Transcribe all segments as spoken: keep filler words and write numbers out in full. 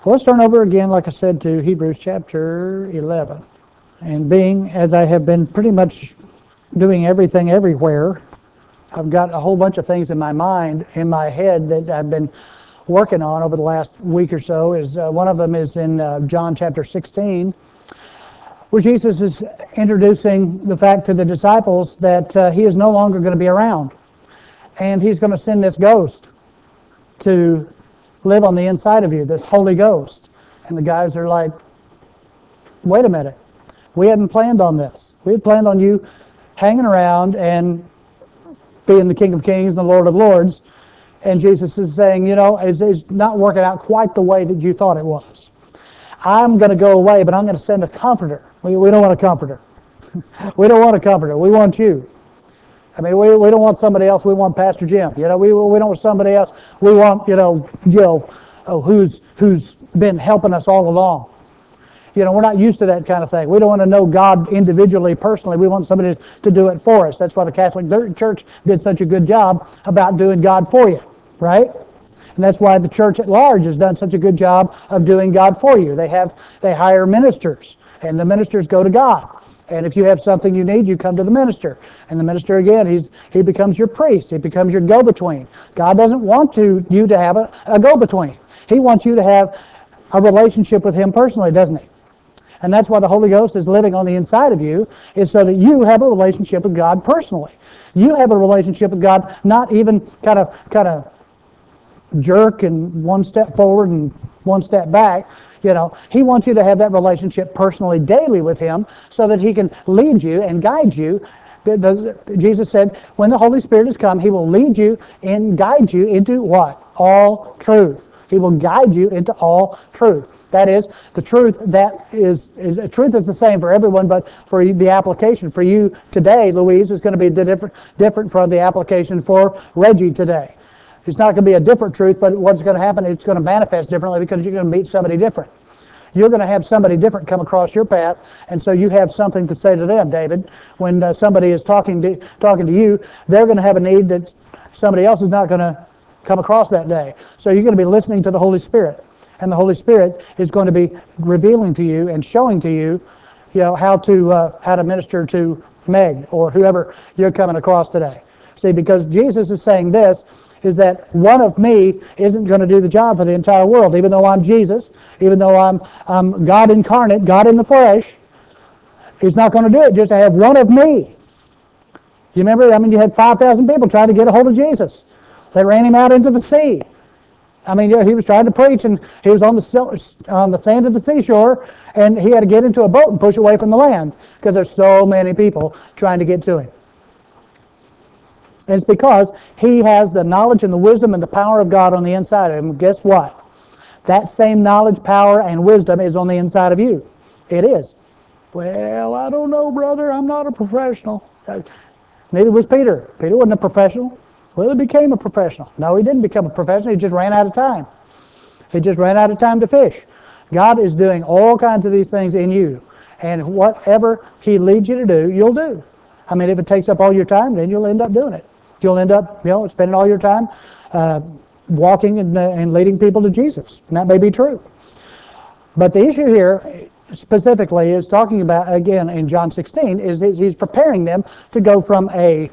Well, let's turn over again, like I said, to Hebrews chapter eleven. And being, as I have been pretty much doing everything everywhere, I've got a whole bunch of things in my mind, in my head, that I've been working on over the last week or so. Is uh, one of them is in uh, John chapter sixteen, where Jesus is introducing the fact to the disciples that uh, he is no longer going to be around. And he's going to send this ghost to live on the inside of you, this Holy Ghost. And the guys are like, wait a minute. We hadn't planned on this. We had planned on you hanging around and being the King of Kings and the Lord of Lords. And Jesus is saying, you know, it's, it's not working out quite the way that you thought it was. I'm going to go away, but I'm going to send a comforter. We, we don't want a comforter. We don't want a comforter. We want you. I mean, we, we don't want somebody else. We want Pastor Jim. You know, we we don't want somebody else. We want, you know, you know, oh, who's who's been helping us all along. You know, we're not used to that kind of thing. We don't want to know God individually, personally. We want somebody to do it for us. That's why the Catholic Church did such a good job about doing God for you, right? And that's why the church at large has done such a good job of doing God for you. They have they hire ministers, and the ministers go to God. And if you have something you need, you come to the minister. And the minister, again, he's he becomes your priest. He becomes your go-between. God doesn't want to you to have a, a go-between. He wants you to have a relationship with him personally, doesn't he? And that's why the Holy Ghost is living on the inside of you, is so that you have a relationship with God personally. You have a relationship with God, not even kind of kind of jerk and one step forward and one step back. You know, he wants you to have that relationship personally, daily with him, so that he can lead you and guide you. The, the, Jesus said, when the Holy Spirit has come, he will lead you and guide you into what? All truth. He will guide you into all truth. That is, the truth that is, is the truth is the same for everyone, but for the application for you today, Louise, is going to be the different, different from the application for Reggie today. It's not going to be a different truth, but what's going to happen, it's going to manifest differently because you're going to meet somebody different. You're going to have somebody different come across your path, and so you have something to say to them, David. When uh, somebody is talking to, talking to you, they're going to have a need that somebody else is not going to come across that day. So you're going to be listening to the Holy Spirit, and the Holy Spirit is going to be revealing to you and showing to you, you know, how to uh, how to minister to Meg or whoever you're coming across today. See, because Jesus is saying this, is that one of me isn't going to do the job for the entire world. Even though I'm Jesus, even though I'm, I'm God incarnate, God in the flesh, he's not going to do it just to have one of me. You remember, I mean, you had five thousand people trying to get a hold of Jesus. They ran him out into the sea. I mean, he was trying to preach, and he was on the on the sand of the seashore, and he had to get into a boat and push away from the land because there's so many people trying to get to him. And it's because he has the knowledge and the wisdom and the power of God on the inside of him. Guess what? That same knowledge, power, and wisdom is on the inside of you. It is. Well, I don't know, brother. I'm not a professional. Neither was Peter. Peter wasn't a professional. Well, he became a professional. No, he didn't become a professional. He just ran out of time. He just ran out of time to fish. God is doing all kinds of these things in you. And whatever he leads you to do, you'll do. I mean, if it takes up all your time, then you'll end up doing it. You'll end up, you know, spending all your time uh, walking and, uh, and leading people to Jesus. And that may be true. But the issue here specifically is talking about, again, in John sixteen, is, is he's preparing them to go from a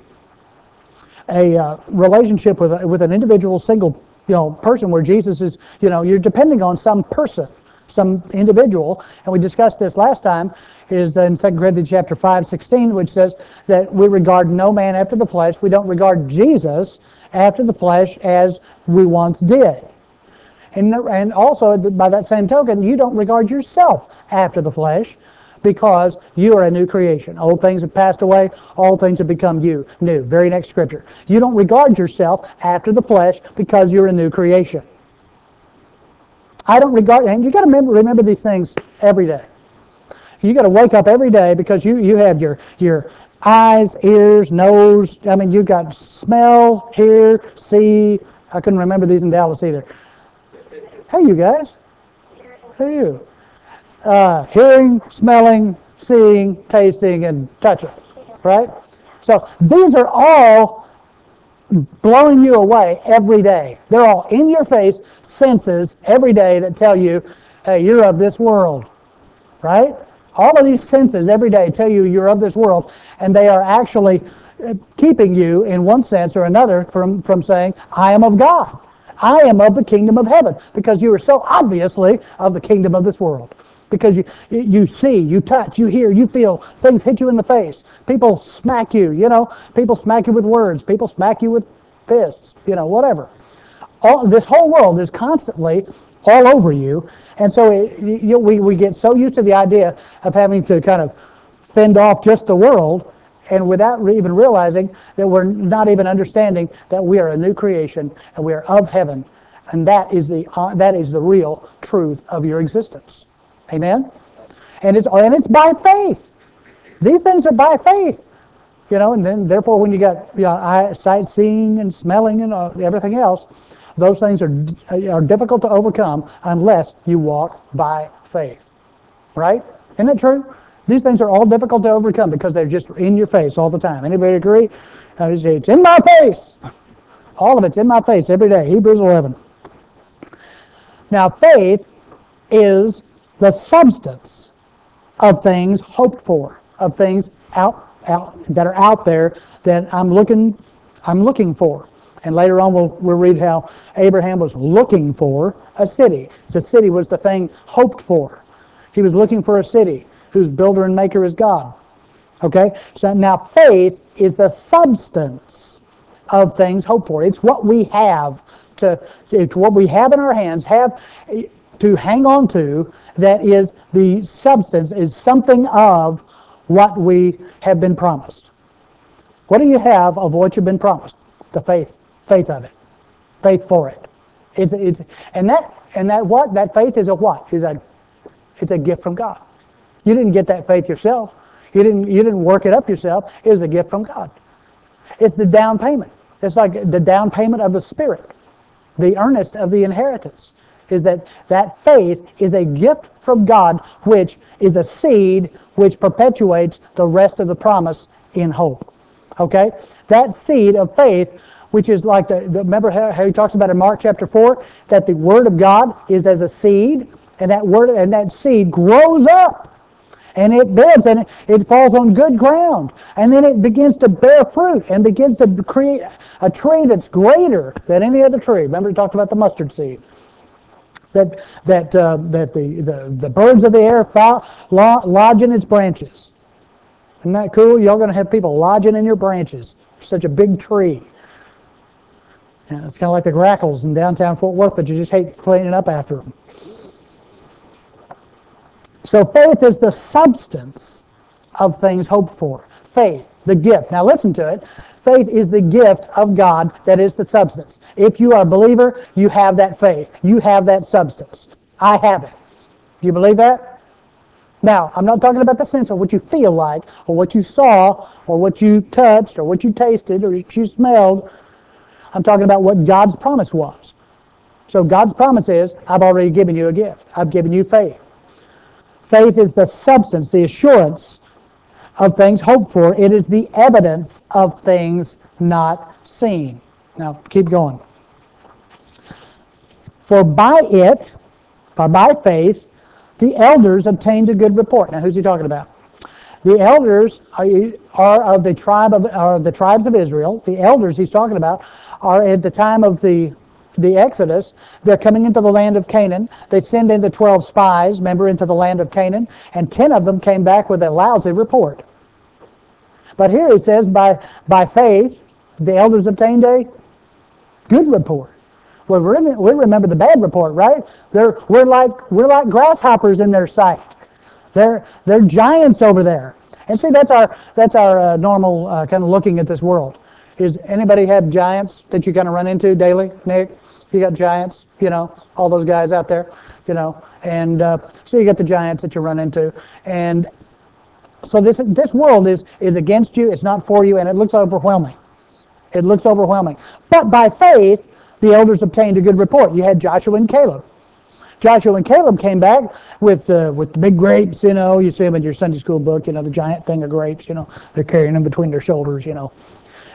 a uh, relationship with, a, with an individual single, you know, person where Jesus is, you know, you're depending on some person, some individual. And we discussed this last time, is in Second Corinthians chapter five, sixteen, which says that we regard no man after the flesh. We don't regard Jesus after the flesh as we once did. And, and also, by that same token, you don't regard yourself after the flesh because you are a new creation. Old things have passed away. All things have become you, new. Very next scripture. You don't regard yourself after the flesh because you're a new creation. I don't regard, and you got to remember, remember these things every day. You got to wake up every day because you, you have your, your eyes, ears, nose. I mean, you've got smell, hear, see. I couldn't remember these in Dallas either. Hey, you guys. Who are you? Uh, hearing, smelling, seeing, tasting, and touching. Right? So these are all blowing you away every day. They're all in your face senses every day that tell you, hey, you're of this world, right? All of these senses every day tell you you're of this world, and they are actually keeping you, in one sense or another, from, from saying, I am of God. I am of the kingdom of heaven, because you are so obviously of the kingdom of this world. Because you you see, you touch, you hear, you feel, things hit you in the face. People smack you, you know. People smack you with words. People smack you with fists, you know, whatever. All, this whole world is constantly all over you. And so it, you, we, we get so used to the idea of having to kind of fend off just the world, and without even realizing that we're not even understanding that we are a new creation and we are of heaven. And that is the, uh, that is the real truth of your existence. Amen? And it's, and it's by faith. These things are by faith. You know, and then therefore when you got you know, eye, sight, seeing and smelling and uh, everything else, those things are, are difficult to overcome unless you walk by faith. Right? Isn't that true? These things are all difficult to overcome because they're just in your face all the time. Anybody agree? Uh, it's in my face. All of it's in my face every day. Hebrews eleven. Now faith is the substance of things hoped for, of things out, out that are out there that I'm looking, I'm looking for. And later on we'll, we'll read how Abraham was looking for a city. The city was the thing hoped for. He was looking for a city whose builder and maker is God. Okay? So now faith is the substance of things hoped for. It's what we have to, it's what we have in our hands, have to hang on to, that is the substance, is something of what we have been promised. What do you have of what you've been promised? The faith, faith of it, faith for it. It's it's and that and that what that faith is a what is a it's a gift from God. You didn't get that faith yourself. You didn't you didn't work it up yourself. It was a gift from God. It's the down payment. It's like the down payment of the Spirit, the earnest of the inheritance. Is that that faith is a gift from God, which is a seed which perpetuates the rest of the promise in hope. Okay? That seed of faith, which is like the, the remember how, how he talks about in Mark chapter four, that the Word of God is as a seed, and that word and that seed grows up, and it builds, and it, it falls on good ground, and then it begins to bear fruit, and begins to create a tree that's greater than any other tree. Remember he talked about the mustard seed. That that uh, that the, the, the birds of the air fo- lodge in its branches. Isn't that cool? Y'all going to have people lodging in your branches. Such a big tree. Yeah, it's kind of like the grackles in downtown Fort Worth, but you just hate cleaning up after them. So faith is the substance of things hoped for. Faith, the gift. Now listen to it. Faith is the gift of God that is the substance. If you are a believer, you have that faith. You have that substance. I have it. Do you believe that? Now, I'm not talking about the sense of what you feel like, or what you saw, or what you touched, or what you tasted, or what you smelled. I'm talking about what God's promise was. So God's promise is, I've already given you a gift. I've given you faith. Faith is the substance, the assurance of things hoped for. It is the evidence of things not seen. Now, keep going. For by it, for by faith, the elders obtained a good report. Now, who's he talking about? The elders are, are of the tribe of are the tribes of Israel. The elders he's talking about are at the time of the the Exodus. They're coming into the land of Canaan. They send in the twelve spies, remember, into the land of Canaan, and ten of them came back with a lousy report. But here it says, by by faith, the elders obtained a good report. Well, we remember the bad report, right? They're, we're like we're like grasshoppers in their sight. They're they're giants over there. And see, that's our that's our uh, normal uh, kind of looking at this world. Is anybody have giants that you kind of run into daily, Nick? You got giants, you know, all those guys out there, you know, and uh, so you got the giants that you run into, and so this this world is is against you. It's not for you, and it looks overwhelming. It looks overwhelming. But by faith, the elders obtained a good report. You had Joshua and Caleb. Joshua and Caleb came back with uh, with the big grapes, you know. You see them in your Sunday school book, you know, the giant thing of grapes, you know. They're carrying them between their shoulders, you know.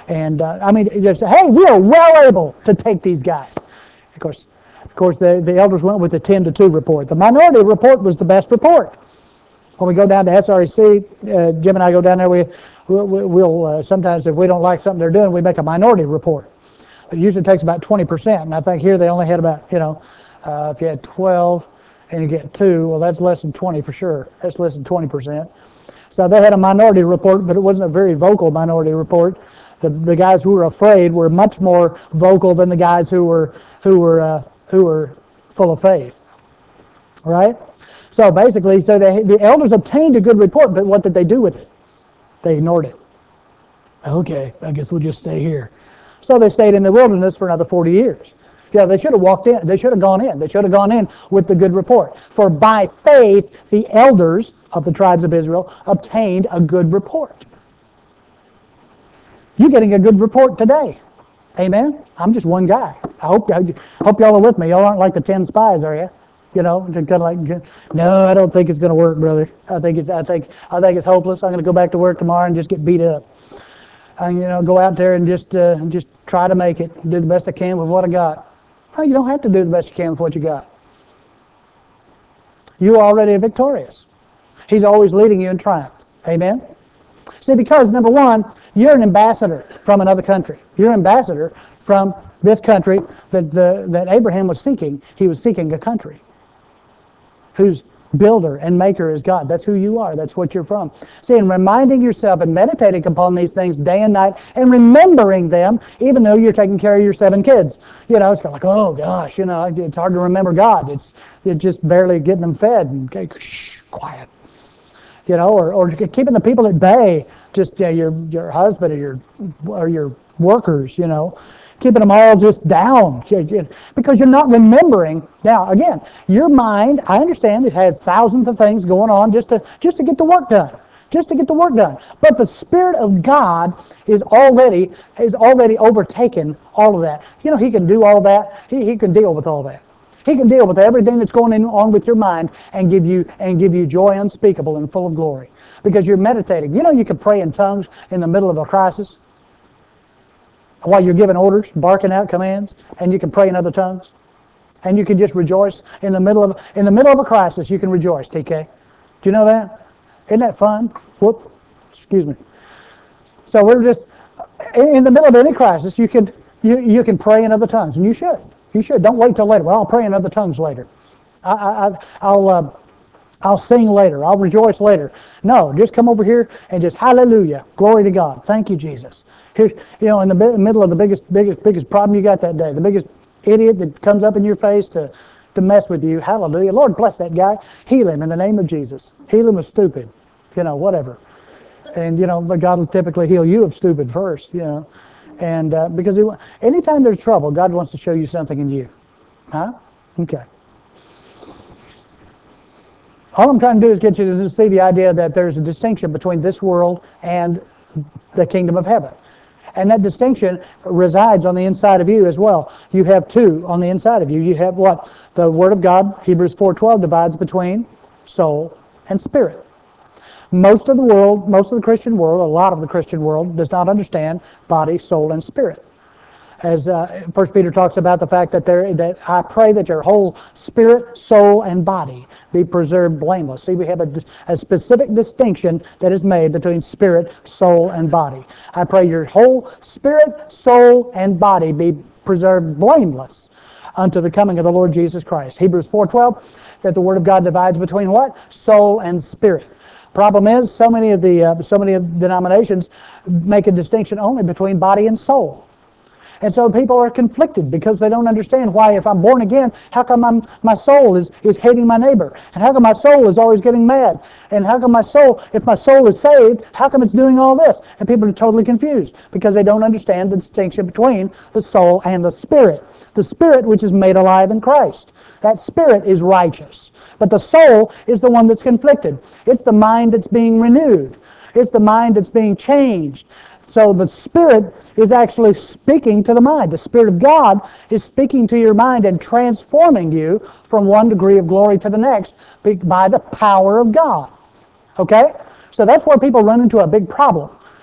And uh, I mean, just hey, we are well able to take these guys. Of course, of course, the, the elders went with the ten to two report. The minority report was the best report. When we go down to S R E C, uh, Jim and I go down there. We we'll, we'll uh, sometimes if we don't like something they're doing, we make a minority report. It usually takes about twenty percent, and I think here they only had about you know, uh, if you had twelve and you get two, well that's less than twenty for sure. That's less than twenty percent. So they had a minority report, but it wasn't a very vocal minority report. The the guys who were afraid were much more vocal than the guys who were who were uh, who were full of faith. Right? So basically, so they, the elders obtained a good report, but what did they do with it? They ignored it. Okay, I guess we'll just stay here. So they stayed in the wilderness for another forty years. Yeah, they should have walked in. They should have gone in. They should have gone in with the good report. For by faith, the elders of the tribes of Israel obtained a good report. You're getting a good report today. Amen? I'm just one guy. I hope, I hope y'all are with me. Y'all aren't like the ten spies, are you? You know, kind of like, no, I don't think it's going to work, brother. I think it's, I think, I think it's hopeless. I'm going to go back to work tomorrow and just get beat up. And you know, go out there and just, uh, just try to make it. Do the best I can with what I got. No, you don't have to do the best you can with what you got. You already are victorious. He's always leading you in triumph. Amen? See, because number one, you're an ambassador from another country. You're an ambassador from this country that the, that Abraham was seeking. He was seeking a country whose builder and maker is God. That's who you are. That's what you're from. See, and reminding yourself and meditating upon these things day and night and remembering them, even though you're taking care of your seven kids. You know, it's kind of like, oh gosh, you know, it's hard to remember God. It's, it's just barely getting them fed. And okay, shh, quiet. You know, or, or keeping the people at bay, just uh, your your husband or your or your workers, you know, keeping them all just down because you're not remembering. Now, again, your mind, I understand it has thousands of things going on just to just to get the work done, just to get the work done. But the Spirit of God is already is already overtaken all of that. You know, He can do all that. He He can deal with all that. He can deal with everything that's going on with your mind and give you and give you joy unspeakable and full of glory. Because you're meditating. You know you can pray in tongues in the middle of a crisis while you're giving orders, barking out commands, and you can pray in other tongues. And you can just rejoice in the middle of in the middle of a crisis. You can rejoice, T K. Do you know that? Isn't that fun? Whoop. Excuse me. So we're just in the middle of any crisis. You can you you can pray in other tongues, and you should. You should. Don't wait till later. Well, I'll pray in other tongues later. I, I, I'll, uh, I'll sing later. I'll rejoice later. No, just come over here and just hallelujah, glory to God. Thank you, Jesus. Here, you know, in the middle of the biggest, biggest, biggest problem you got that day, the biggest idiot that comes up in your face to, to mess with you. Hallelujah, Lord bless that guy. Heal him in the name of Jesus. Heal him of stupid. You know, whatever. And you know, but God will typically heal you of stupid first. You know. And uh, because he, anytime there's trouble, God wants to show you something in you. Huh? Okay. All I'm trying to do is get you to see the idea that there's a distinction between this world and the kingdom of heaven. And that distinction resides on the inside of you as well. You have two on the inside of you. You have what? The Word of God, Hebrews four twelve, divides between soul and spirit. Most of the world, most of the Christian world, a lot of the Christian world does not understand body, soul, and spirit. As uh, First Peter talks about the fact that there, that I pray that your whole spirit, soul, and body be preserved blameless. See, we have a, a specific distinction that is made between spirit, soul, and body. I pray your whole spirit, soul, and body be preserved blameless unto the coming of the Lord Jesus Christ. Hebrews four twelve, that the Word of God divides between what? Soul and spirit. Problem is, so many of the uh, so many of denominations make a distinction only between body and soul, and so people are conflicted because they don't understand why, if I'm born again, how come I'm, my soul is is hating my neighbor, and how come my soul is always getting mad, and how come my soul, if my soul is saved, how come it's doing all this? And people are totally confused because they don't understand the distinction between the soul and the spirit. The spirit, which is made alive in Christ, that spirit is righteous. But the soul is the one that's conflicted. It's the mind that's being renewed. It's the mind that's being changed. So the Spirit is actually speaking to the mind. The Spirit of God is speaking to your mind and transforming you from one degree of glory to the next by the power of God. Okay? So that's where people run into a big problem.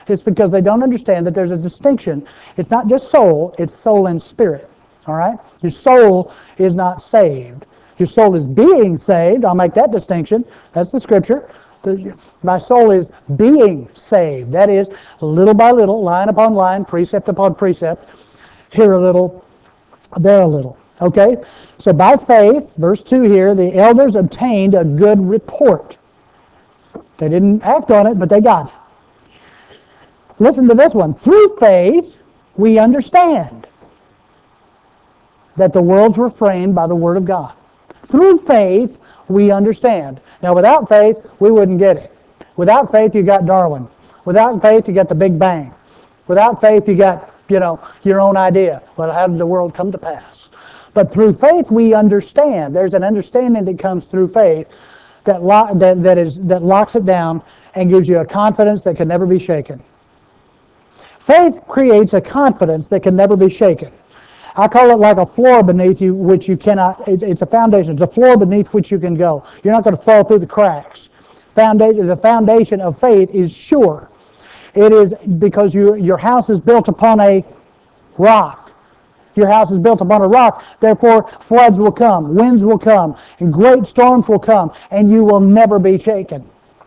It's because they don't understand that there's a distinction. It's not just soul, it's soul and spirit. All right? Your soul is not saved. Your soul is being saved. I'll make that distinction. That's the scripture. The, my soul is being saved. That is, little by little, line upon line, precept upon precept, here a little, there a little. Okay? So by faith, verse two here, the elders obtained a good report. They didn't act on it, but they got it. Listen to this one. Through faith, we understand that the worlds were framed by the Word of God. Through faith, we understand. Now, without faith, we wouldn't get it. Without faith, you got Darwin. Without faith, you got the Big Bang. Without faith, you got, you know, your own idea. Well, how did the world come to pass? But through faith, we understand. There's an understanding that comes through faith that, lo- that, that, is, that locks it down and gives you a confidence that can never be shaken. Faith creates a confidence that can never be shaken. I call it like a floor beneath you, which you cannot, it's a foundation. It's a floor beneath which you can go. You're not going to fall through the cracks. Foundation, the foundation of faith is sure. It is because you, your house is built upon a rock. Your house is built upon a rock. Therefore, floods will come, winds will come, and great storms will come, and you will never be shaken.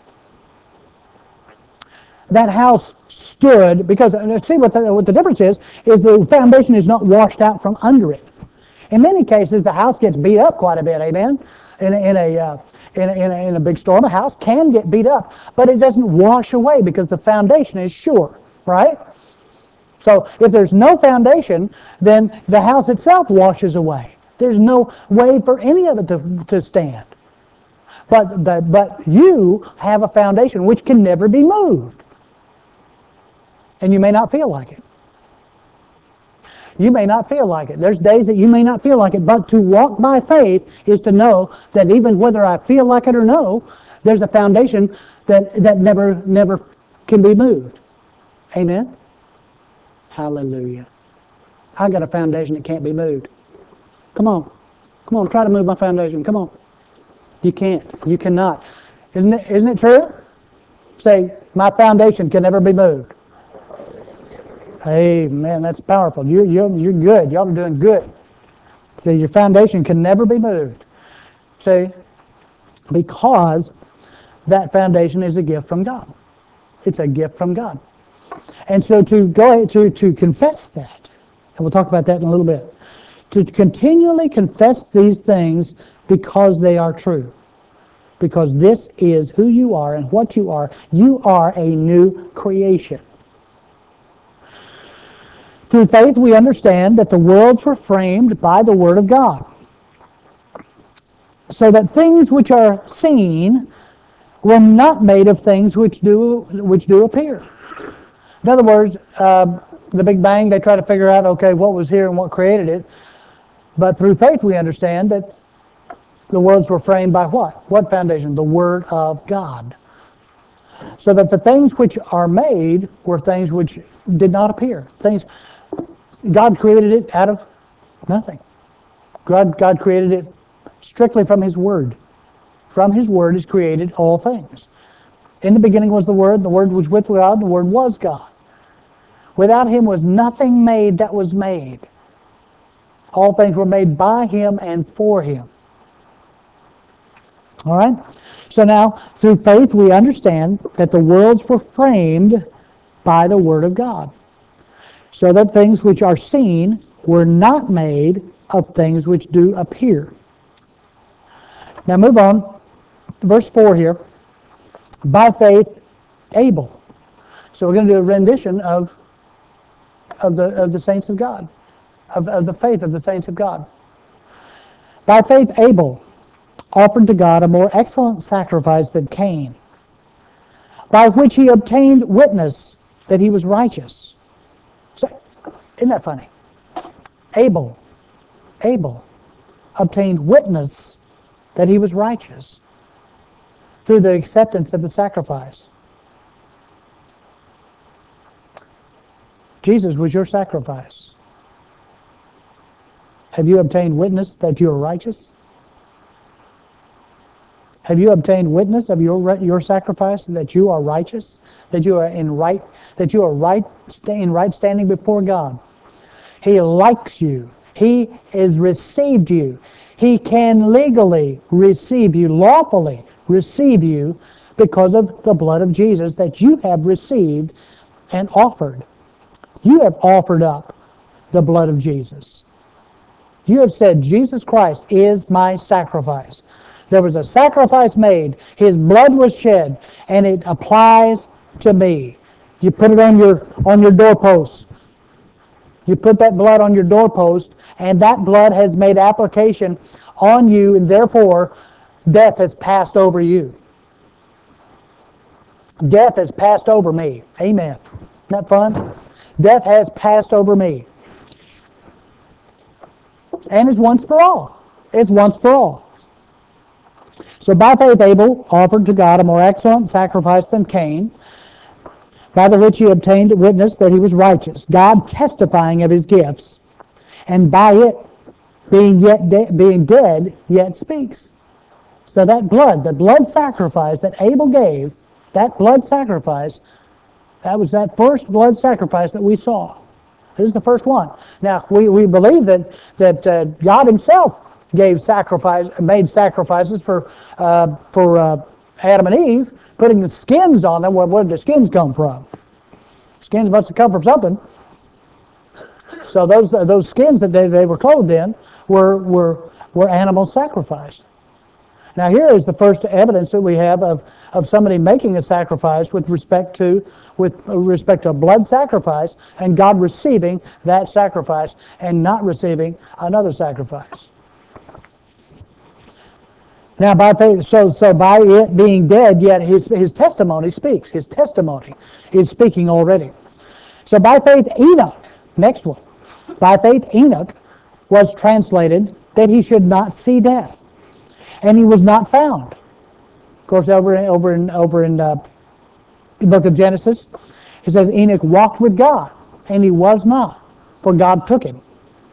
That house stood because, see what the, what the difference is, is the foundation is not washed out from under it. In many cases, the house gets beat up quite a bit, amen? In a, in a, uh, in a, in a, in a big storm, a house can get beat up, but it doesn't wash away because the foundation is sure, right? So if there's no foundation, then the house itself washes away. There's no way for any of it to, to stand. But, the, but you have a foundation which can never be moved. And you may not feel like it. You may not feel like it. There's days that you may not feel like it, but to walk by faith is to know that even whether I feel like it or no, there's a foundation that, that never, never can be moved. Amen? Hallelujah. I got a foundation that can't be moved. Come on. Come on, try to move my foundation. Come on. You can't. You cannot. Isn't it, isn't it true? Say, my foundation can never be moved. Amen. That's powerful. You, you, you're good. Y'all are doing good. See, your foundation can never be moved. See, because that foundation is a gift from God. It's a gift from God. And so to go to, to confess that, and we'll talk about that in a little bit, to continually confess these things because they are true. Because this is who you are and what you are. You are a new creation. Through faith we understand that the worlds were framed by the Word of God, so that things which are seen were not made of things which do which do appear. In other words, uh, the Big Bang, they try to figure out, okay, what was here and what created it. But through faith we understand that the worlds were framed by what? What foundation? The Word of God. So that the things which are made were things which did not appear. Things God created it out of nothing. God, God created it strictly from His Word. From His Word is created all things. In the beginning was the Word, the Word was with God, the Word was God. Without Him was nothing made that was made. All things were made by Him and for Him. All right? So now, through faith we understand that the worlds were framed by the Word of God, so that things which are seen were not made of things which do appear. Now move on, verse four here. By faith, Abel. So we're going to do a rendition of, of, the, of the saints of God, of, of the faith of the saints of God. By faith, Abel offered to God a more excellent sacrifice than Cain, by which he obtained witness that he was righteous. So, isn't that funny? Abel, Abel obtained witness that he was righteous through the acceptance of the sacrifice. Jesus was your sacrifice. Have you obtained witness that you are righteous? Have you obtained witness of your your sacrifice that you are righteous, that you are in right, that you are right in right standing before God? He likes you. He has received you. He can legally receive you, lawfully receive you, because of the blood of Jesus that you have received and offered. You have offered up the blood of Jesus. You have said, Jesus Christ is my sacrifice. There was a sacrifice made. His blood was shed, and it applies to me. You put it on your on your doorpost. You put that blood on your doorpost, and that blood has made application on you, and therefore death has passed over you. Death has passed over me. Amen. Isn't that fun? Death has passed over me. And it's once for all. It's once for all. So by faith Abel offered to God a more excellent sacrifice than Cain, by the which he obtained witness that he was righteous, God testifying of his gifts, and by it being yet de- being dead yet speaks. So that blood, the blood sacrifice that Abel gave, that blood sacrifice, that was that first blood sacrifice that we saw. This is the first one. Now we, we believe that that uh, God Himself gave sacrifice, made sacrifices for uh, for uh, Adam and Eve, putting the skins on them. Where, where did the skins come from? Skins must have come from something. So those those skins that they, they were clothed in were were were animals sacrificed. Now here is the first evidence that we have of, of somebody making a sacrifice with respect to with respect to a blood sacrifice, and God receiving that sacrifice and not receiving another sacrifice. Now by faith, so so by it being dead, yet his his testimony speaks. His testimony is speaking already. So by faith Enoch, next one. By faith Enoch was translated that he should not see death, and he was not found. Of course, over in, over in over in uh, the book of Genesis, it says Enoch walked with God, and he was not, for God took him.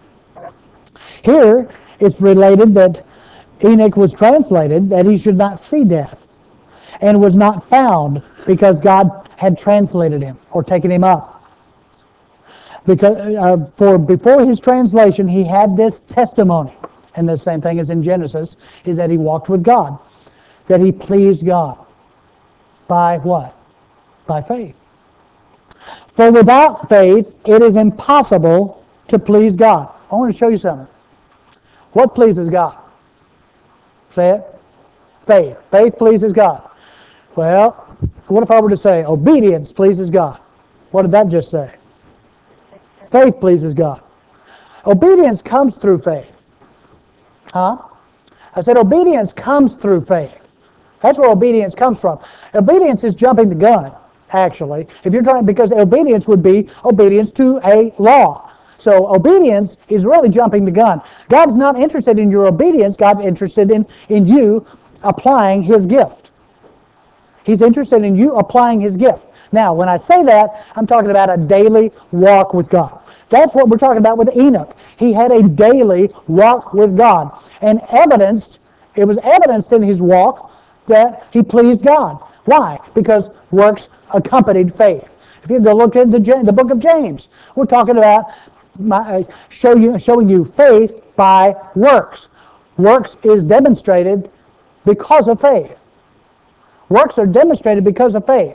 Here it's related that Enoch was translated that he should not see death, and was not found because God had translated him or taken him up. Because uh, for before his translation, he had this testimony, and the same thing as in Genesis, is that he walked with God, that he pleased God. By what? By faith. For without faith, it is impossible to please God. I want to show you something. What pleases God? Say it. Faith. Faith pleases God. Well, what if I were to say obedience pleases God? What did that just say? Faith pleases God. Obedience comes through faith. Huh? I said obedience comes through faith. That's where obedience comes from. Obedience is jumping the gun, actually. If you're trying, because obedience would be obedience to a law. So obedience is really jumping the gun. God's not interested in your obedience. God's interested in, in you applying His gift. He's interested in you applying His gift. Now, when I say that, I'm talking about a daily walk with God. That's what we're talking about with Enoch. He had a daily walk with God. And evidenced, it was evidenced in his walk that he pleased God. Why? Because works accompanied faith. If you go look at the, the book of James, we're talking about my, show you, showing you faith by works. Works is demonstrated because of faith. Works are demonstrated because of faith.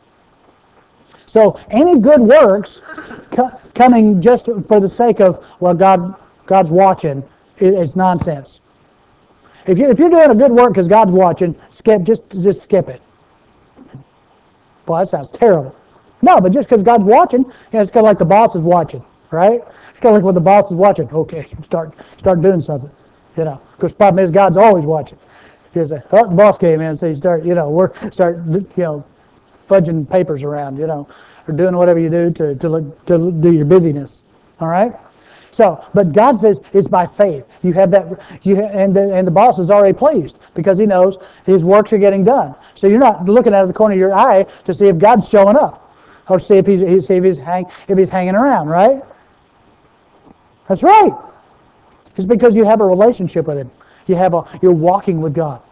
So any good works co- coming just for the sake of, well, God, God's watching, it, it's nonsense. If, you, if you're doing a good work because God's watching, skip just just skip it. Boy, that sounds terrible. No, but just because God's watching, you know, it's kind of like the boss is watching, right? It's kind of like when the boss is watching. Okay, start start doing something, you know. Because the problem is God's always watching. He say, oh, the boss came in, so you start, you know, work, start, you know, fudging papers around, you know, or doing whatever you do to to, look, to do your busyness. All right. So, but God says it's by faith. You have that, you ha- and the and the boss is already pleased because he knows his works are getting done. So you're not looking out of the corner of your eye to see if God's showing up or see if he's see if he's hang if he's hanging around. Right. That's right. It's because you have a relationship with Him. You have a you're walking with God.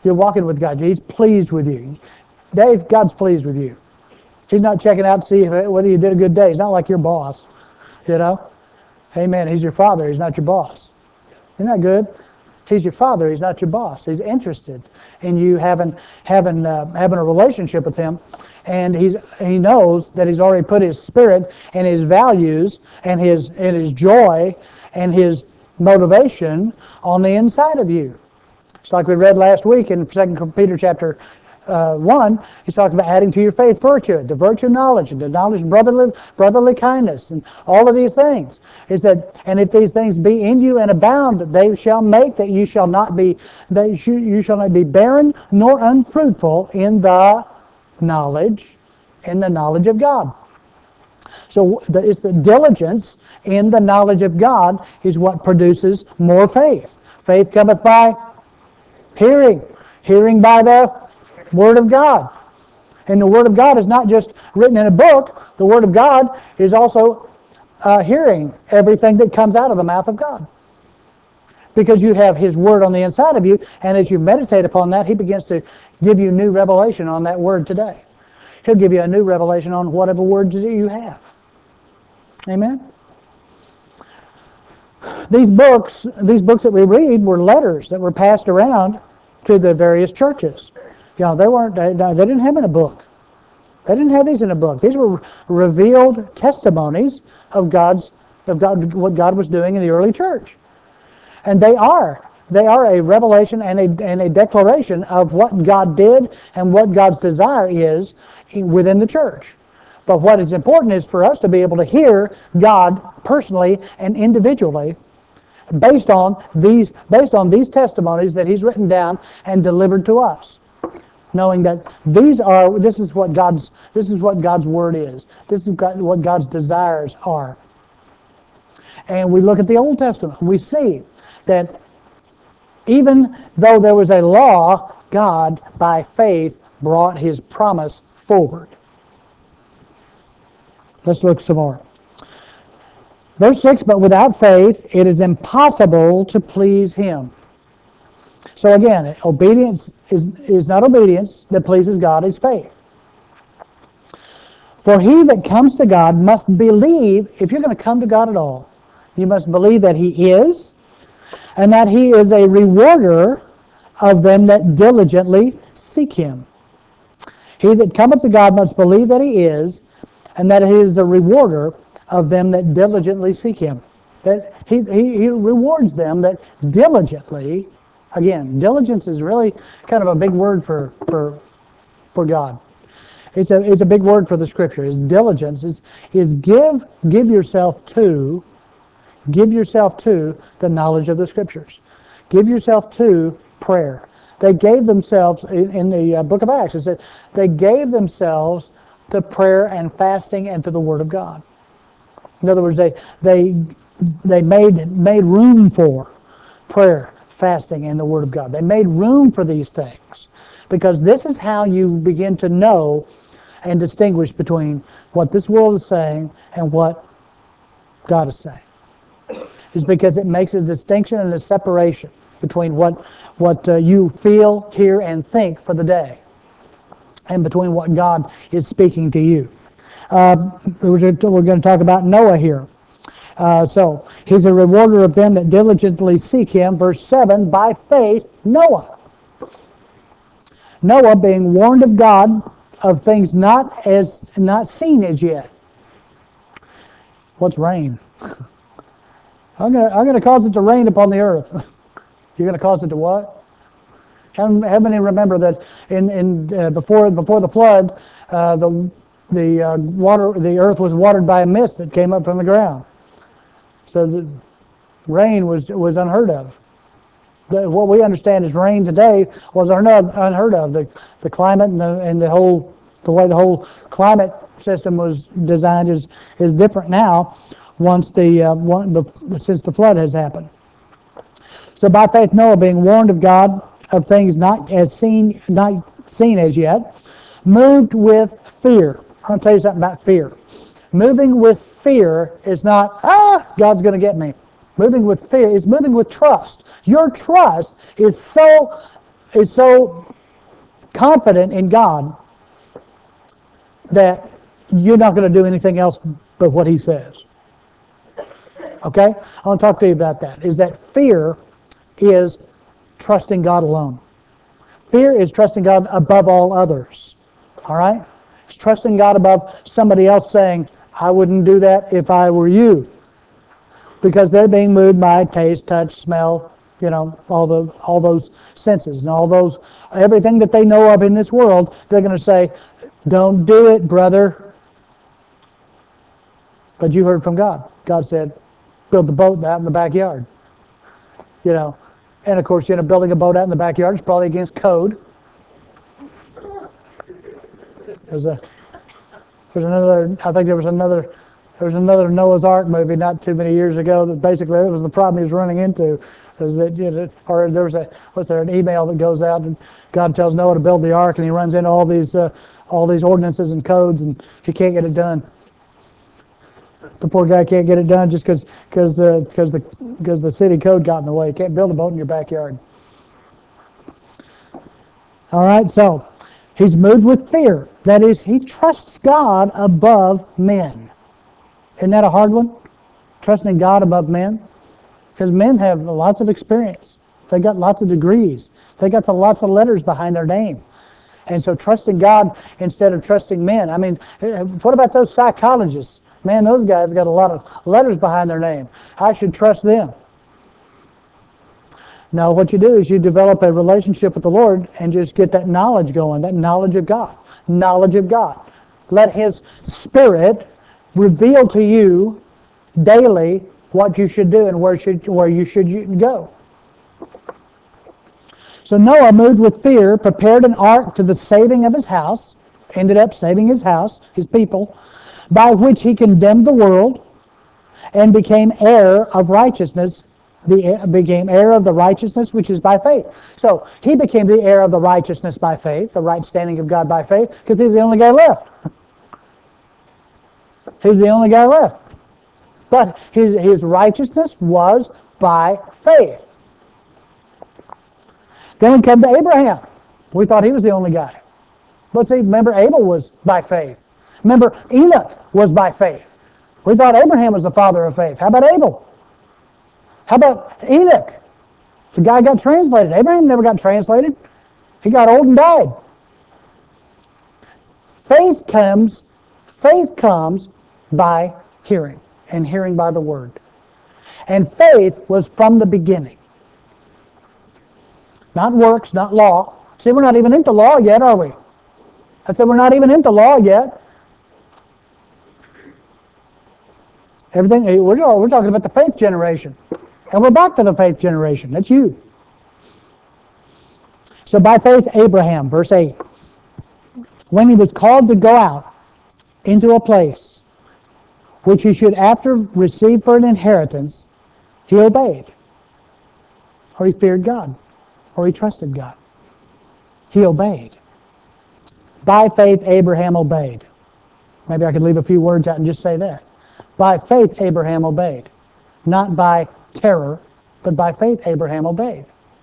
You're walking with God. He's pleased with you. Dave, God's pleased with you. He's not checking out to see if, whether you did a good day. He's not like your boss, you know. Amen. He's your father. He's not your boss. Isn't that good? He's your father. He's not your boss. He's interested in you having having uh, having a relationship with him, and he's he knows that he's already put his spirit and his values and his and his joy and his motivation on the inside of you. It's like we read last week in Second Peter chapter uh, one. He's talking about adding to your faith virtue, the virtue of knowledge, and the knowledge of brotherly brotherly kindness, and all of these things. He said, and if these things be in you and abound, they shall make that you shall not be they sh- you shall not be barren nor unfruitful in the knowledge, in the knowledge of God. So the, it's the diligence in the knowledge of God is what produces more faith. Faith cometh by hearing, hearing by the Word of God. And the Word of God is not just written in a book. The Word of God is also uh, hearing everything that comes out of the mouth of God. Because you have His Word on the inside of you, and as you meditate upon that, He begins to give you new revelation on that Word today. He'll give you a new revelation on whatever words that you have. Amen? These books, these books that we read were letters that were passed around to the various churches. You know, they weren't. They, they didn't have them in a book. They didn't have these in a book. These were revealed testimonies of God's, of God, what God was doing in the early church, and they are. They are a revelation and a and a declaration of what God did and what God's desire is within the church. But what is important is for us to be able to hear God personally and individually based on these based on these testimonies that He's written down and delivered to us, knowing that these are this is what God's this is what God's word is. This is what God's desires are. And we look at the Old Testament, we see that even though there was a law, God by faith brought His promise forward. Let's look some more. Verse six, but without faith it is impossible to please Him. So again, obedience is, is not obedience that pleases God, it's faith. For he that comes to God must believe, if you're going to come to God at all, you must believe that He is, and that He is a rewarder of them that diligently seek Him. He that cometh to God must believe that He is, and that He is a rewarder of them that diligently seek Him. That he, he, he rewards them that diligently, again, diligence is really kind of a big word for, for, for God. It's a, it's a big word for the Scripture. Is diligence is, is give, give yourself to, give yourself to the knowledge of the Scriptures. Give yourself to prayer. They gave themselves, in, in the uh, book of Acts, it said, they gave themselves to prayer and fasting and to the Word of God. In other words, they they they made made room for prayer, fasting, and the Word of God. They made room for these things because this is how you begin to know and distinguish between what this world is saying and what God is saying. Is because it makes a distinction and a separation between what what uh, you feel, hear, and think for the day, and between what God is speaking to you. Uh, we're going to talk about Noah here. Uh, so, He's a rewarder of them that diligently seek Him. Verse seven, by faith, Noah. Noah being warned of God of things not as not seen as yet. What's rain? I'm going to I'm going to cause it to rain upon the earth. You're going to cause it to what? How, how many remember that in in uh, before before the flood, uh, the the uh, water the earth was watered by a mist that came up from the ground. So the rain was was unheard of. The, what we understand as rain today was unheard of. The the climate and the and the whole the way the whole climate system was designed is is different now. Once the, uh, one, the since the flood has happened. So by faith Noah, being warned of God of things not as seen not seen as yet, moved with fear. I'm going to tell you something about fear. Moving with fear is not, ah, God's going to get me. Moving with fear is moving with trust. Your trust is so is so confident in God that you're not going to do anything else but what He says. Okay? I want to talk to you about that. Is that fear is trusting God alone. Fear is trusting God above all others. All right? It's trusting God above somebody else saying, I wouldn't do that if I were you. Because they're being moved by taste, touch, smell, you know, all the all those senses and all those, everything that they know of in this world, they're going to say, don't do it, brother. But you heard from God. God said, build the boat out in the backyard. You know, and of course, you know, building a boat out in the backyard is probably against code. There's a, there's another, I think there was another, there was another Noah's Ark movie not too many years ago that basically that was the problem he was running into. Is that, you know, or there was a, what's there, an email that goes out and God tells Noah to build the ark and he runs into all these, uh, all these ordinances and codes and he can't get it done. The poor guy can't get it done just because because uh, because the because the city code got in the way. You can't build a boat in your backyard. All right, so he's moved with fear. That is, he trusts God above men. Isn't that a hard one? Trusting God above men? Because men have lots of experience. They got lots of degrees. They got the lots of letters behind their name. And so trusting God instead of trusting men. I mean, what about those psychologists? Man, those guys got a lot of letters behind their name. I should trust them. No, what you do is you develop a relationship with the Lord and just get that knowledge going, that knowledge of God. Knowledge of God. Let His Spirit reveal to you daily what you should do and where should where you should go. So Noah moved with fear, prepared an ark to the saving of his house, ended up saving his house, his people, by which he condemned the world and became heir of righteousness, the, became heir of the righteousness which is by faith. So he became the heir of the righteousness by faith, the right standing of God by faith, because he's the only guy left. He's the only guy left. But his, his righteousness was by faith. Then we come to Abraham. We thought he was the only guy. But see, remember, Abel was by faith. Remember, Enoch was by faith. We thought Abraham was the father of faith. How about Abel? How about Enoch? The guy got translated. Abraham never got translated. He got old and died. Faith comes, faith comes by hearing, and hearing by the word. And faith was from the beginning. Not works, not law. See, we're not even into law yet, are we? I said we're not even into law yet. Everything, we're, we're talking about the faith generation. And we're back to the faith generation. That's you. So by faith, Abraham, verse eight, when he was called to go out into a place which he should after receive for an inheritance, he obeyed. Or he feared God. Or he trusted God. He obeyed. By faith, Abraham obeyed. Maybe I could leave a few words out and just say that. By faith, Abraham obeyed. Not by terror, but by faith, Abraham obeyed.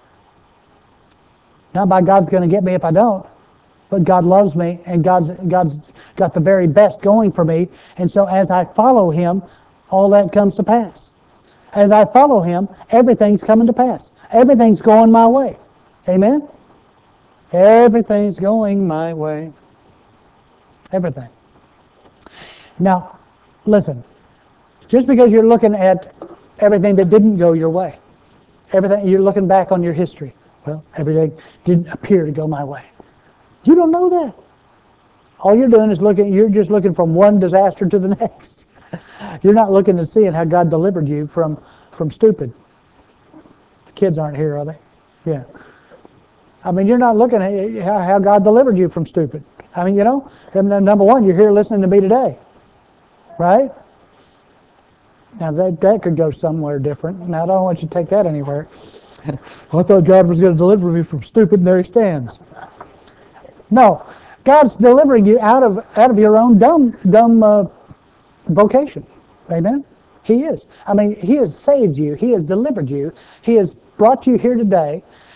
Not by God's going to get me if I don't, but God loves me and God's, God's got the very best going for me. And so as I follow Him, all that comes to pass. As I follow Him, everything's coming to pass. Everything's going my way. Amen? Everything's going my way. Everything. Now, listen. Just because you're looking at everything that didn't go your way, everything you're looking back on your history, well, everything didn't appear to go my way. You don't know that. All you're doing is looking, you're just looking from one disaster to the next. You're not looking and seeing how God delivered you from, from stupid. The kids aren't here, are they? Yeah. I mean, you're not looking at how, how God delivered you from stupid. I mean, you know, and then number one, you're here listening to me today. Right? Now, that, that could go somewhere different. Now, I don't want you to take that anywhere. I thought God was going to deliver me from stupid, and there He stands. No. God's delivering you out of out of your own dumb, dumb uh, vocation. Amen? He is. I mean, He has saved you. He has delivered you. He has brought you here today.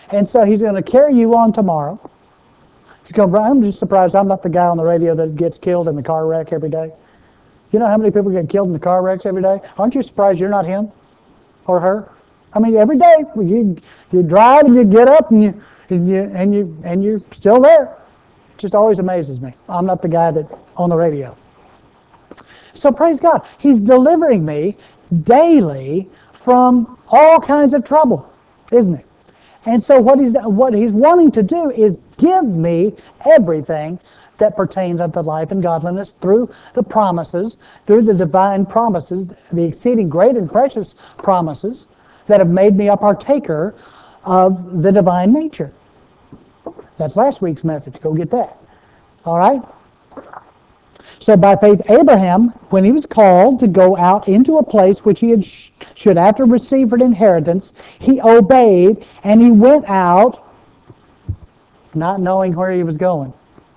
And so he's going to carry you on tomorrow. He's going to, I'm just surprised I'm not the guy on the radio that gets killed in the car wreck every day. You know how many people get killed in the car wrecks every day? Aren't you surprised you're not him or her? I mean, every day you you drive and you get up and you and you and you and you're still there. It just always amazes me. I'm not the guy that on the radio. So praise God, He's delivering me daily from all kinds of trouble, isn't He? And so what He's what He's wanting to do is give me everything that pertains unto life and godliness through the promises, through the divine promises, the exceeding great and precious promises that have made me a partaker of the divine nature. That's last week's message. Go get that. All right? So by faith, Abraham, when he was called to go out into a place which he had sh- should after receive for an inheritance, he obeyed and he went out not knowing where he was going.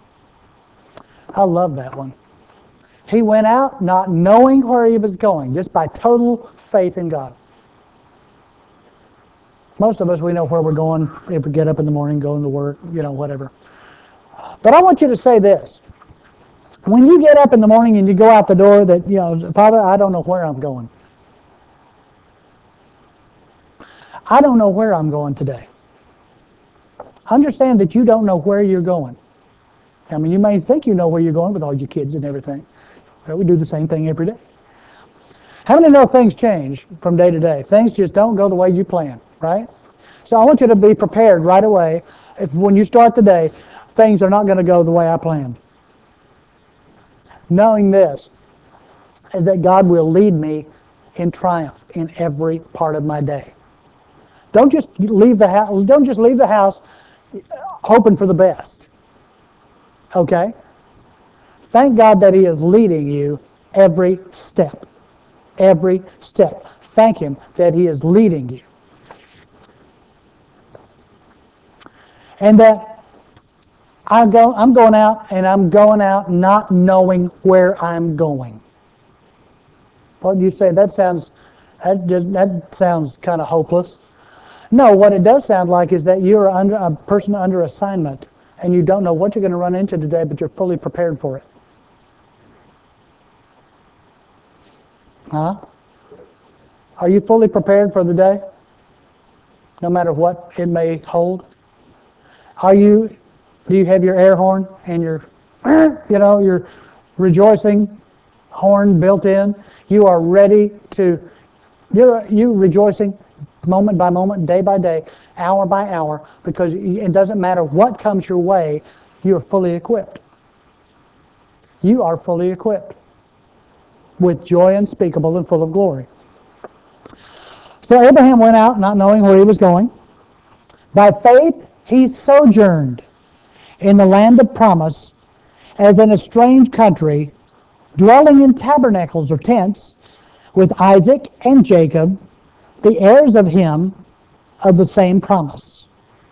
I love that one. He went out not knowing where he was going, just by total faith in God. Most of us, we know where we're going if we get up in the morning, going to work, you know, whatever. But I want you to say this. When you get up in the morning and you go out the door that, you know, Father, I don't know where I'm going. I don't know where I'm going today. Understand that you don't know where you're going. I mean, you may think you know where you're going with all your kids and everything. Well, we do the same thing every day. How many know things change from day to day? Things just don't go the way you plan, right? So I want you to be prepared right away. If when you start the day, things are not going to go the way I planned. Knowing this is that God will lead me in triumph in every part of my day. Don't just leave the house. Don't just leave the house hoping for the best. Okay? Thank God that He is leading you every step. Every step. Thank Him that He is leading you. And that I go, I'm going out and I'm going out not knowing where I'm going. What do you say? That sounds, that, just, that sounds kind of hopeless. No, what it does sound like is that you're under a person under assignment and you don't know what you're going to run into today, but you're fully prepared for it. Huh? Are you fully prepared for the day? No matter what it may hold? Are you, do you have your air horn and your, you know, your rejoicing horn built in? You are ready to, you're you rejoicing moment by moment, day by day, hour by hour, because it doesn't matter what comes your way, you are fully equipped. You are fully equipped with joy unspeakable and full of glory. So Abraham went out not knowing where he was going. By faith, he sojourned in the land of promise as in a strange country, dwelling in tabernacles or tents with Isaac and Jacob, the heirs of him of the same promise.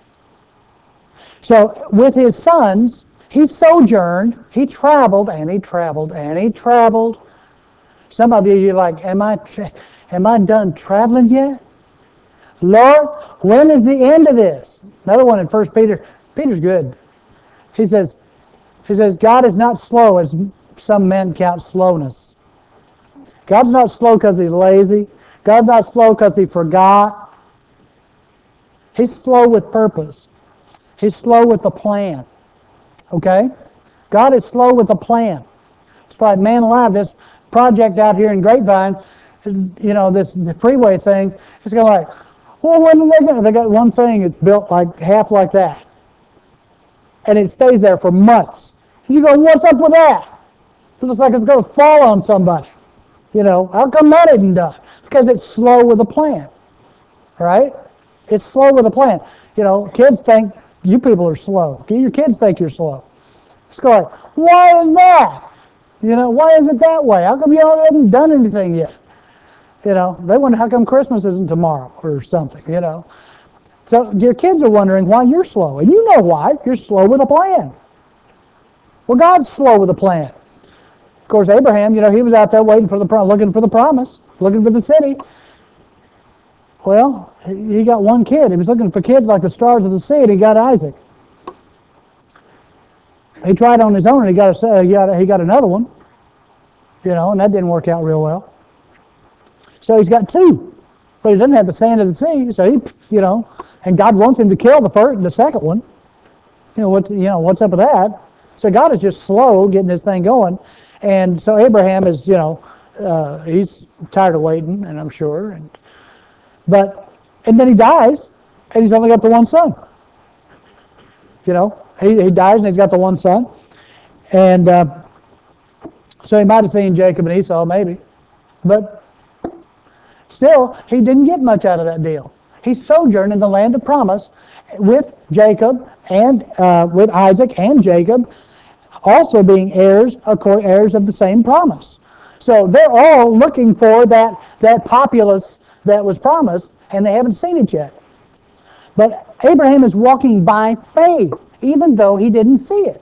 So with his sons, he sojourned, he traveled, and he traveled, and he traveled. Some of you, you're like, am I, am I done traveling yet? Lord, when is the end of this? Another one in First Peter. Peter's good. He says, he says, God is not slow as some men count slowness. God's not slow because He's lazy. God's not slow because He forgot. He's slow with purpose. He's slow with a plan. Okay? God is slow with a plan. It's like, man alive, this project out here in Grapevine, you know, this the freeway thing, it's going like, well, when are they going to? They got one thing that's built like half like that. And it stays there for months. And you go, what's up with that? It looks like it's going to fall on somebody. You know, how come that isn't done? Because it's slow with a plan. Right? It's slow with a plan. You know, kids think you people are slow. Your kids think you're slow. It's like, why is that? You know, why is it that way? How come you haven't done anything yet? You know, they wonder how come Christmas isn't tomorrow or something, you know. So your kids are wondering why you're slow. And you know why. You're slow with a plan. Well, God's slow with a plan. Of course, Abraham, you know, he was out there waiting for the, looking for the promise, looking for the city. Well, he got one kid. He was looking for kids like the stars of the sea, and he got Isaac. He tried on his own, and he got a, he got, he got another one, you know, and that didn't work out real well. So he's got two, but he doesn't have the sand of the sea. So he, you know, and God wants him to kill the first, the second one. You know what? You know what's up with that? So God is just slow getting this thing going, and so Abraham is, you know, uh, he's tired of waiting, and I'm sure, and but and then he dies, and he's only got the one son. You know, he, he dies and he's got the one son, and uh, so he might have seen Jacob and Esau maybe, but still he didn't get much out of that deal. He sojourned in the land of promise with Jacob and uh, with Isaac and Jacob, also being heirs, heirs of the same promise. So they're all looking for that that populace that was promised, and they haven't seen it yet. But Abraham is walking by faith, even though he didn't see it.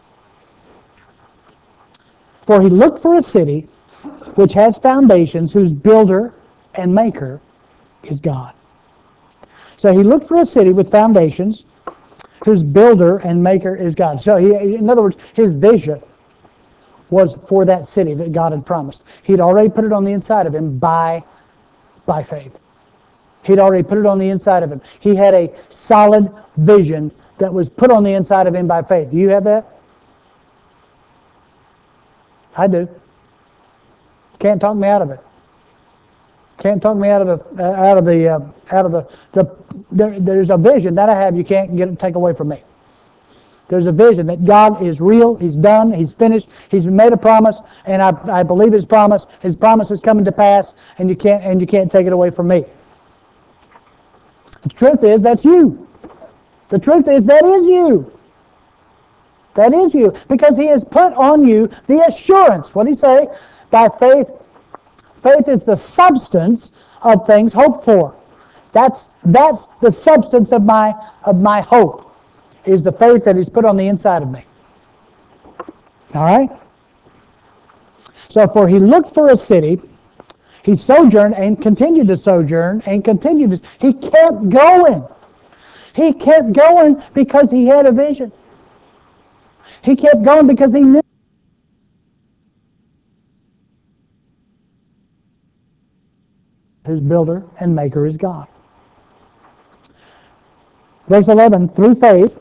For he looked for a city which has foundations, whose builder and maker is God. So he looked for a city with foundations, whose builder and maker is God. So he, in other words, his vision was for that city that God had promised. He'd already put it on the inside of him by, by faith. He'd already put it on the inside of him. He had a solid vision that was put on the inside of him by faith. Do you have that? I do. Can't talk me out of it. Can't talk me out of the uh, out of the uh, out of the, the there, there's a vision that I have you can't get take away from me. There's a vision that God is real, He's done, He's finished, He's made a promise, and I, I believe His promise. His promise is coming to pass, and you can't and you can't take it away from me. The truth is, that's you. The truth is, that is you. That is you. Because He has put on you the assurance. What did He say? By faith, faith is the substance of things hoped for. That's that's the substance of my of my hope, is the faith that He's put on the inside of me. All right? So, for He looked for a city, He sojourned and continued to sojourn and continued to, He kept going. He kept going because He had a vision. He kept going because He knew His builder and maker is God. Verse eleven, through faith,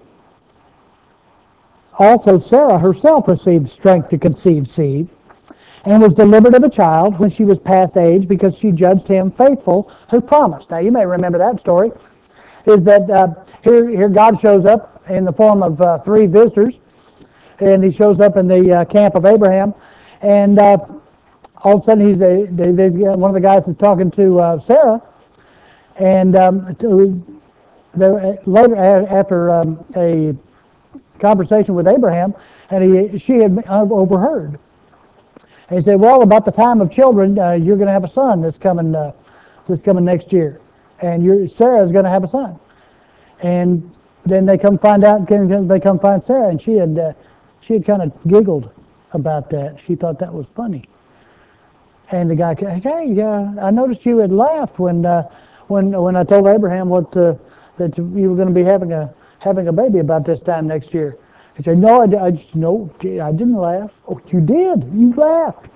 also Sarah herself received strength to conceive seed, and was delivered of a child when she was past age, because she judged him faithful who promised. Now you may remember that story, is that uh, here, here God shows up in the form of uh, three visitors, and He shows up in the uh, camp of Abraham, and uh, all of a sudden he's a, they, they, one of the guys is talking to uh, Sarah, and um, to, they, later after um, a conversation with Abraham, and he she had overheard. And he said, "Well, about the time of children, uh, you're going to have a son that's coming, uh, that's coming next year, and your Sarah's going to have a son." And then they come find out. They come find Sarah, and she had uh, she had kind of giggled about that. She thought that was funny. And the guy, "Hey, uh, I noticed you had laughed when uh, when when I told Abraham what uh, that you were going to be having a having a baby about this time next year." He said, "No, I, I just, no, I didn't laugh." "Oh, you did. You laughed."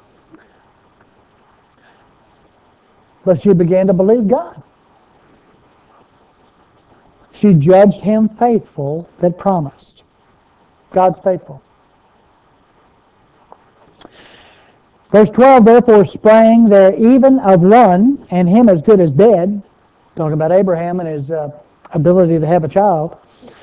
But she began to believe God. She judged him faithful that promised. God's faithful. Verse twelve, therefore sprang there even of one, and him as good as dead, talking about Abraham and his uh, ability to have a child,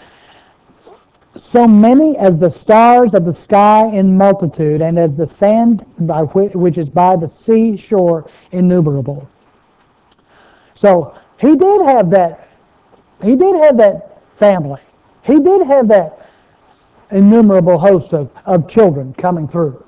so many as the stars of the sky in multitude, and as the sand by which, which is by the sea shore innumerable. So he did have that, he did have that family. He did have that innumerable host of, of children coming through.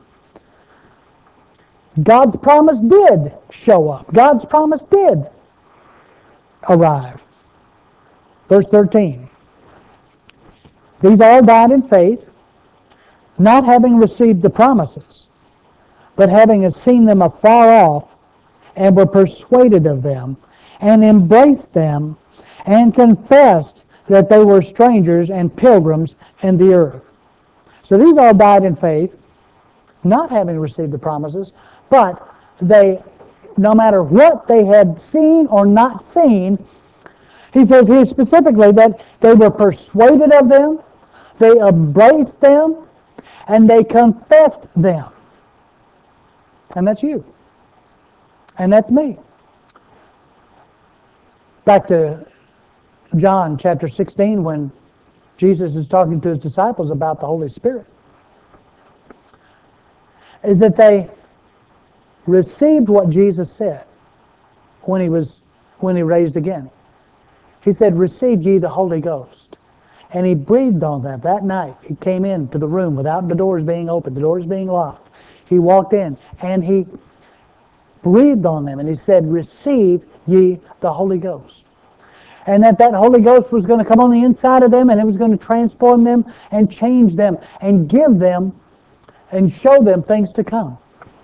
God's promise did show up. God's promise did arrive. Verse thirteen. These all died in faith, not having received the promises, but having seen them afar off, and were persuaded of them, and embraced them, and confessed that they were strangers and pilgrims in the earth. So these all died in faith, not having received the promises, but they, no matter what they had seen or not seen, he says here specifically that they were persuaded of them, they embraced them, and they confessed them. And that's you. And that's me. Back to John chapter sixteen, when Jesus is talking to his disciples about the Holy Spirit, is that they received what Jesus said when he was when he raised again. He said, "Receive ye the Holy Ghost." And he breathed on them that night. He came into the room without the doors being open, the doors being locked. He walked in and he breathed on them and he said, "Receive ye the Holy Ghost." And that that Holy Ghost was going to come on the inside of them, and it was going to transform them and change them and give them and show them things to come.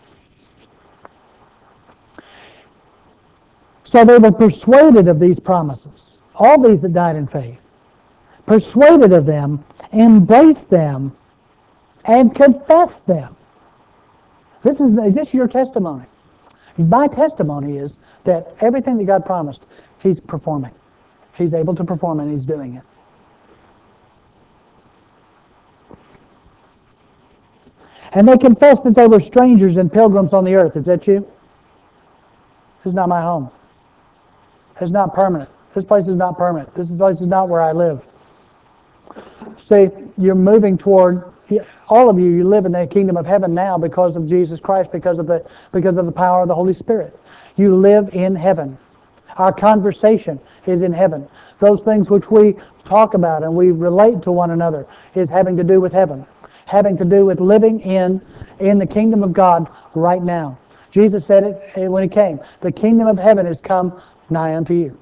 So they were persuaded of these promises, all these that died in faith, persuaded of them, embraced them, and confessed them. This is, this is your testimony. My testimony is that everything that God promised, He's performing. He's able to perform, and He's doing it. And they confessed that they were strangers and pilgrims on the earth. Is that you? This is not my home. It's not permanent. This place is not permanent. This place is not where I live. See, you're moving toward, all of you, you live in the kingdom of heaven now because of Jesus Christ, because of the because of the power of the Holy Spirit. You live in heaven. Our conversation is in heaven. Those things which we talk about and we relate to one another is having to do with heaven, having to do with living in, in the kingdom of God right now. Jesus said it when He came. The kingdom of heaven is come nigh unto you.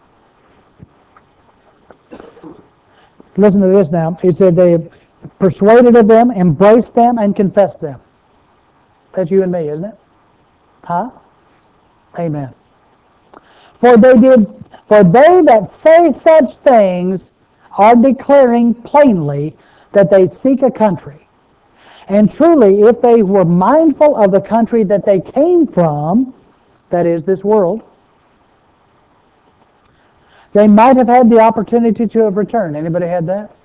Listen to this now. He said they persuaded of them, embraced them, and confessed them. That's you and me, isn't it? Huh? Amen. For they did, for they that say such things are declaring plainly that they seek a country. And truly, if they were mindful of the country that they came from, that is this world, they might have had the opportunity to have returned. Anybody had that?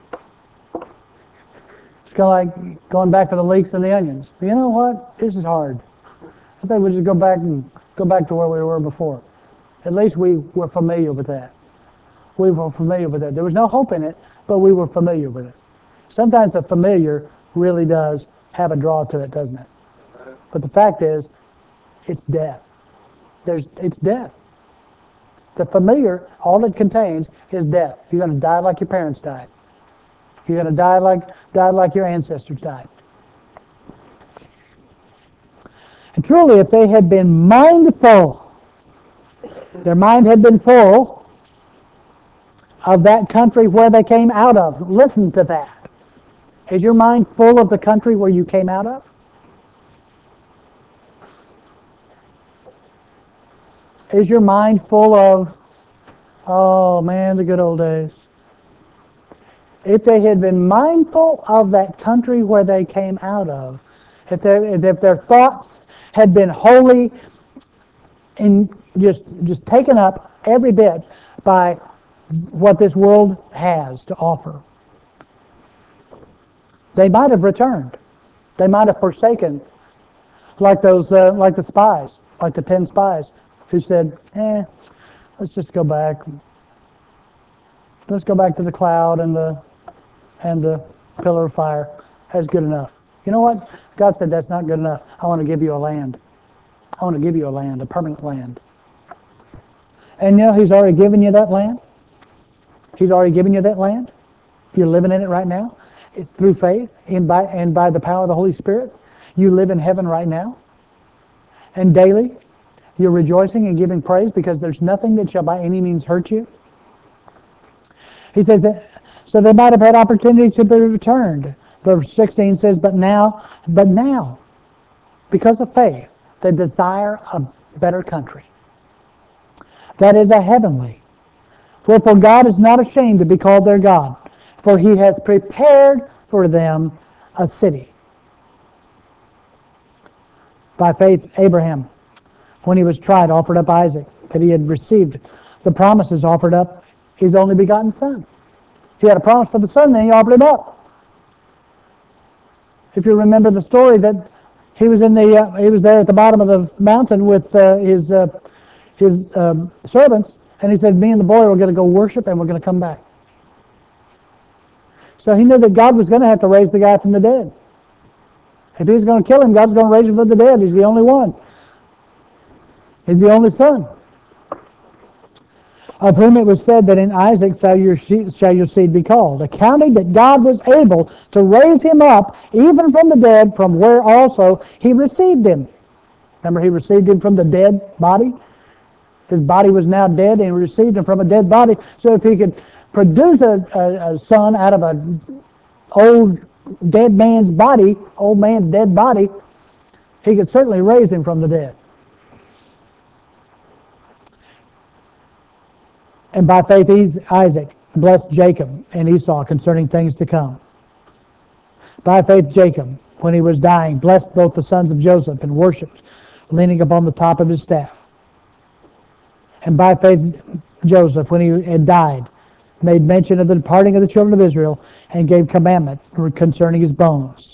It's kind of like going back to the leeks and the onions. You know what? This is hard. I think we just go back and go back to where we were before. At least we were familiar with that. We were familiar with that. There was no hope in it, but we were familiar with it. Sometimes the familiar really does have a draw to it, doesn't it? But the fact is, it's death. There's, it's death. The familiar, all it contains is death. You're going to die like your parents died. You're going to die like, die like your ancestors died. And truly, if they had been mindful, their mind had been full of that country where they came out of. Listen to that. Is your mind full of the country where you came out of? Is your mind full of, oh man, the good old days? If they had been mindful of that country where they came out of, if, if their thoughts had been wholly in just just taken up every bit by what this world has to offer, they might have returned. They might have forsaken, like those, uh, like the spies, like the ten spies who said, "Eh, let's just go back. Let's go back to the cloud and the and the pillar of fire. That's good enough." You know what? God said that's not good enough. I want to give you a land. I want to give you a land, a permanent land. And you know, He's already given you that land. He's already given you that land. You're living in it right now, it, through faith and by and by the power of the Holy Spirit. You live in heaven right now, and daily you're rejoicing and giving praise because there's nothing that shall by any means hurt you. He says that, so they might have had opportunity to be returned. Verse sixteen says, but now, but now, because of faith, they desire a better country. that is a heavenly. Wherefore God is not ashamed to be called their God, for he has prepared for them a city. By faith, Abraham, when he was tried, offered up Isaac, that he had received the promises, offered up his only begotten son. He had a promise for the son, then he offered it up. If you remember the story, that he was in the uh, he was there at the bottom of the mountain with uh, his uh, his um, servants, and he said, "Me and the boy are going to go worship, and we're going to come back." So he knew that God was going to have to raise the guy from the dead. If he was going to kill him, God's going to raise him from the dead. He's the only one. He's the only son. Of whom it was said that in Isaac shall your, shall your seed be called, accounting that God was able to raise him up even from the dead, from where also he received him. Remember, he received him from the dead body? His body was now dead, and he received him from a dead body. So if he could produce a, a, a son out of an old dead man's body, old man's dead body, he could certainly raise him from the dead. And by faith Isaac blessed Jacob and Esau concerning things to come. By faith Jacob, when he was dying, blessed both the sons of Joseph and worshipped, leaning upon the top of his staff. And by faith Joseph, when he had died, made mention of the departing of the children of Israel and gave commandment concerning his bones.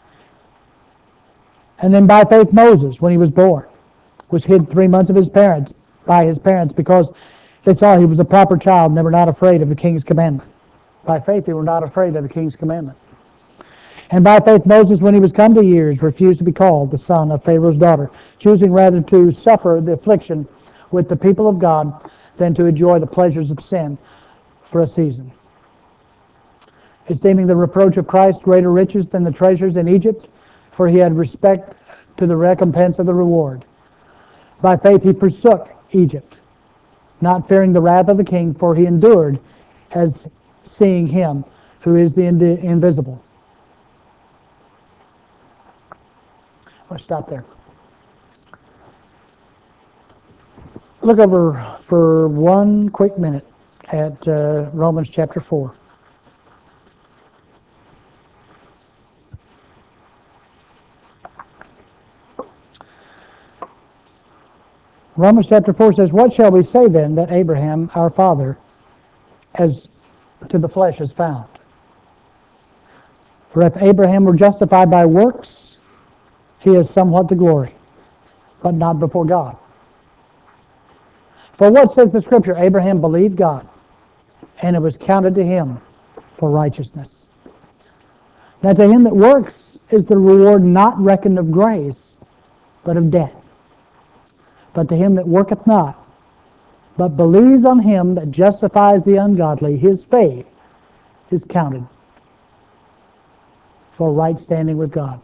And then by faith Moses, when he was born, was hid three months of his parents by his parents because they saw he was a proper child and they were not afraid of the king's commandment. By faith they were not afraid of the king's commandment. And by faith Moses, when he was come to years, refused to be called the son of Pharaoh's daughter, choosing rather to suffer the affliction with the people of God than to enjoy the pleasures of sin for a season. Esteeming the reproach of Christ greater riches than the treasures in Egypt, for he had respect to the recompense of the reward. By faith he forsook Egypt, not fearing the wrath of the king, for he endured as seeing him who is the invisible. I'll stop there. Look over for one quick minute at uh, Romans chapter four. Romans chapter four says, "What shall we say then that Abraham, our father, as to the flesh is found? For if Abraham were justified by works, he has somewhat to glory, but not before God. For what says the Scripture? Abraham believed God, and it was counted to him for righteousness. Now to him that works is the reward not reckoned of grace, but of debt. But to him that worketh not, but believes on him that justifies the ungodly, his faith is counted for right standing with God.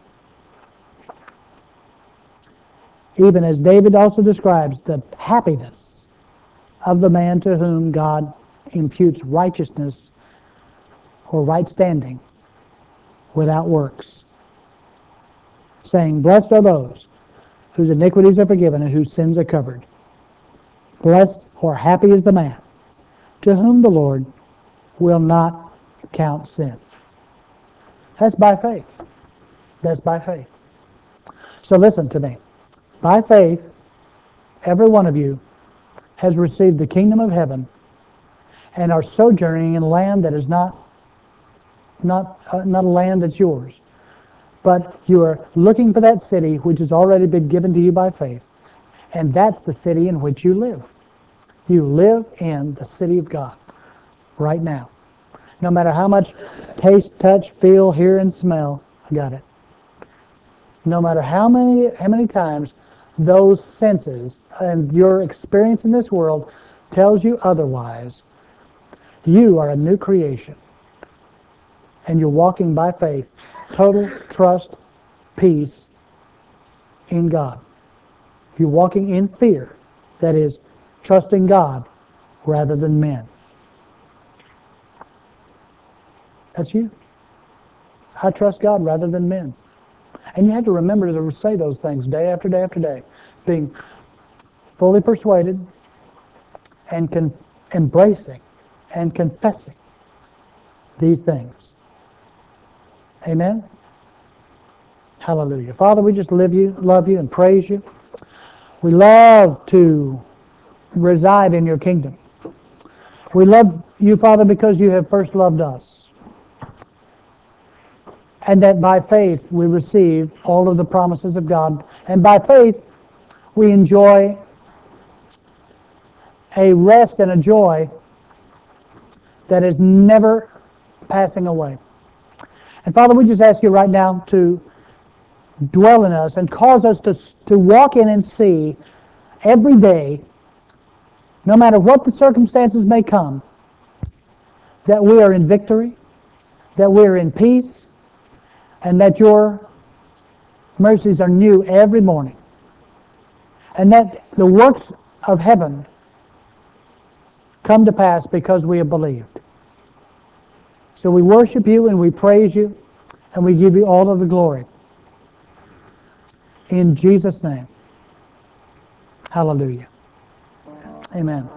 Even as David also describes the happiness of the man to whom God imputes righteousness or right standing without works, saying, Blessed are those whose iniquities are forgiven and whose sins are covered. Blessed or happy is the man to whom the Lord will not count sin. That's by faith. That's by faith. So listen to me. By faith, every one of you has received the kingdom of heaven and are sojourning in a land that is not not uh, not a land that's yours, but you are looking for that city which has already been given to you by faith, and that's the city in which you live. You live in the city of God right now. No matter how much taste, touch, feel, hear, and smell, I got it. No matter how many how many times those senses and your experience in this world tells you otherwise, you are a new creation. And you're walking by faith, total trust, peace in God. You're walking in fear, that is, trusting God rather than men. That's you. I trust God rather than men. And you have to remember to say those things day after day after day, being fully persuaded and con- embracing and confessing these things. Amen? Hallelujah. Father, we just love you, love you and praise you. We love to reside in your kingdom. We love you, Father, because you have first loved us. And that by faith we receive all of the promises of God. And by faith we enjoy a rest and a joy that is never passing away. And Father, we just ask you right now to dwell in us and cause us to, to walk in and see every day, no matter what the circumstances may come, that we are in victory, that we are in peace, and that your mercies are new every morning. And that the works of heaven come to pass because we have believed. So we worship you and we praise you and we give you all of the glory. In Jesus' name. Hallelujah. Amen.